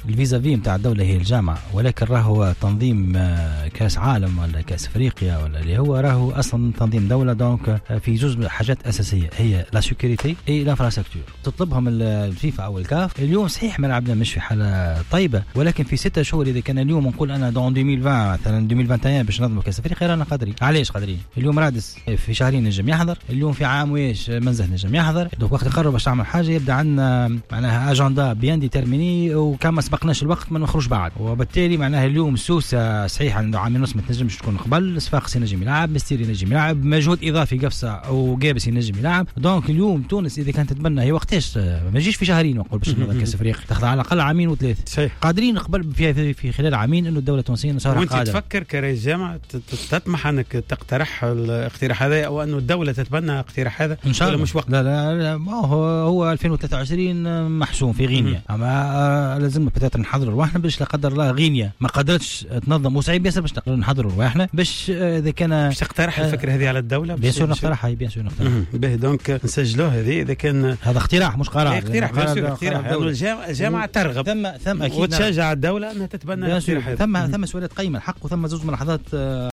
الفيزافي نتاع الدوله هي الجامعه، ولكن راهو تنظيم كاس عالم ولا كاس افريقيا ولا اللي هو راهو اصلا تنظيم دوله. دونك في جزء حاجات اساسيه هي لا سيكوريتي اي لانفراستركتور تطلبهم الفيفا او الكاف. اليوم صحيح ملعبنا مش في حاله طيبه، ولكن في 6 شهور اذا كان اليوم نقول انا دون 2020 مثلا 2021 باش ننظموا كاس افريقيا رانا قادرين. علاش قادرين؟ اليوم رادس في شهرين نجم يحضر، اليوم في عام ويش منزه نجم يحضر. دوك وقت يقرب باش تعمل حاجه يبدا عندنا معناها اجندا بيان ديترميني، وكان ما سبقناش الوقت ما نخرج بعد. وبالتالي معناها اليوم سوسه صحيح عنده عام ونص ما تنجمش تكون قبل، صفاقسي نجم يلعب، مستيري نجم يلعب، مجهود اضافي قفصه او جابس ينجم يلعب. دونك اليوم تونس اذا كانت تتبنى هي وقتاش ما يجيش في شهرين نقول باش ننظم كاس افريقيا، تاخذ على الاقل عامين وثلاثه. صحيح. قادرين قبل في خلال عامين انه الدوله التونسيه صارت قادره. وانت قادره. تفكر كرئيس جامعه تطمح انك تقترح الاقتراح هذا او انه الدوله تتبنى اقتراح هذا ان شاء الله؟ مش وقت. لا ما هو 2023 محسوم في غينيا. اما لازم بتاتا نحضروا رواحنا باش لا قدر الله غينيا ما قدرتش تنظم، وصعيب ياسر باش نحضروا رواحنا باش اذا كان باش تقترح الفكره هذه على الدوله. بيان سور نقترحها، بيان سور نقترحها. به دونك نسجلوه هذه اذا كان هذا اقتراح مش قرار. اقتراح لانه الجامعه ترغب ثم اكيد وتشجع الدوله انها تتبنى الاقتراح. ثم سؤالات قيمه الحق، وثم زوج ملاحظات